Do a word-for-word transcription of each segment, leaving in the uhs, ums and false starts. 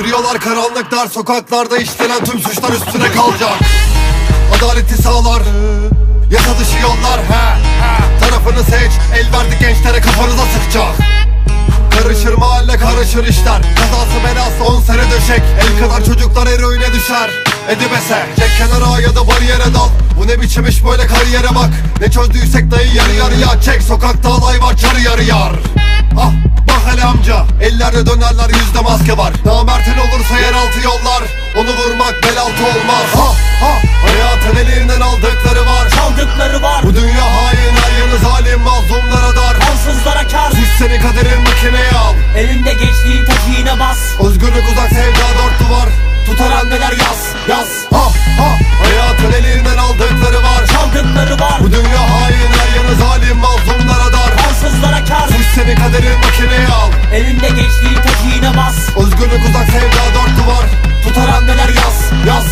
Yürüyorlar karanlık dar sokaklarda, işlenen tüm suçlar üstüne kalacak. Adaleti sağlar, yasa dışı yollar, he, he. Tarafını seç, el verdi gençlere, kafanıza sıkacak. Karışır mahalle, karışır işler, kazası belası on sene döşek. El kadar çocuklar eroine düşer. Edibese, çek kenara ya da bariyere dal. Bu ne biçim iş böyle, kariyere bak. Ne çözdüysek dayı yarı yarıya çek. Sokakta alay var, çarı yarı yar. Ah, bak hele amca, ellerde dönerler, yüzde maske var. Namertin olursa yeraltı yollar, onu vurmak bel altı olmaz. Ha ha, hayatın elinden aldıkları var, çaldıkları var. Bu dünya hain, her yanı zalim, mazlumlara dar, kansızlara kar. Suç senin kaderin, makineye al. Elinde geçtiğin tekiğine bas. Özgürlük uzak, sevda dört duvar, tutar hamleler yaz, yaz. Ha ha, hayatın elinden aldıkları var, çaldıkları var. Bu dünya hain, her yanı zalim, mazlumlara dar, kansızlara kar. Suç senin kaderin, makineye al. Elinde geçtiğin tekiğine bas. Özgürlük uzak, sevda dört duvar, tutar hamleler yaz, yaz.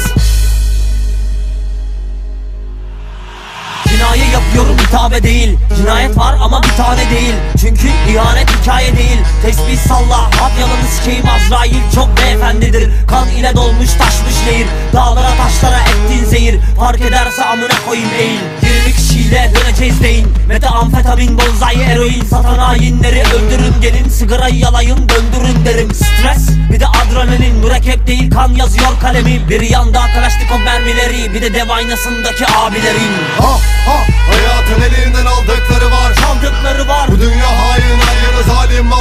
Kinaye yapıyorum, hitabe değil. Cinayet var ama bir tane değil. Çünkü ihanet hikaye değil. Tesbih salla, at yalanı sikeyim. Azrail çok beyefendidir. Kan ile dolmuş taşmış nehir. Dağlara taşlara ettin zehir. Fark ederse amına koyayım eğil. yirmi kişiyle döneceğiz deyin. Metamfetamin, bonzai, eroin satan hainleri öldürün gelin. Sigarayı yalayın, döndürün derim. Stres bir de adrenalin, mürekkep değil kan yazıyor kalemim. Bir yanda Kalaşnikov mermileri, bir de dev aynasındaki abilerin. Ha ha, hayatın elinden aldıkları var, çaldıkları var. Bu dünya hain, her yanı zalim,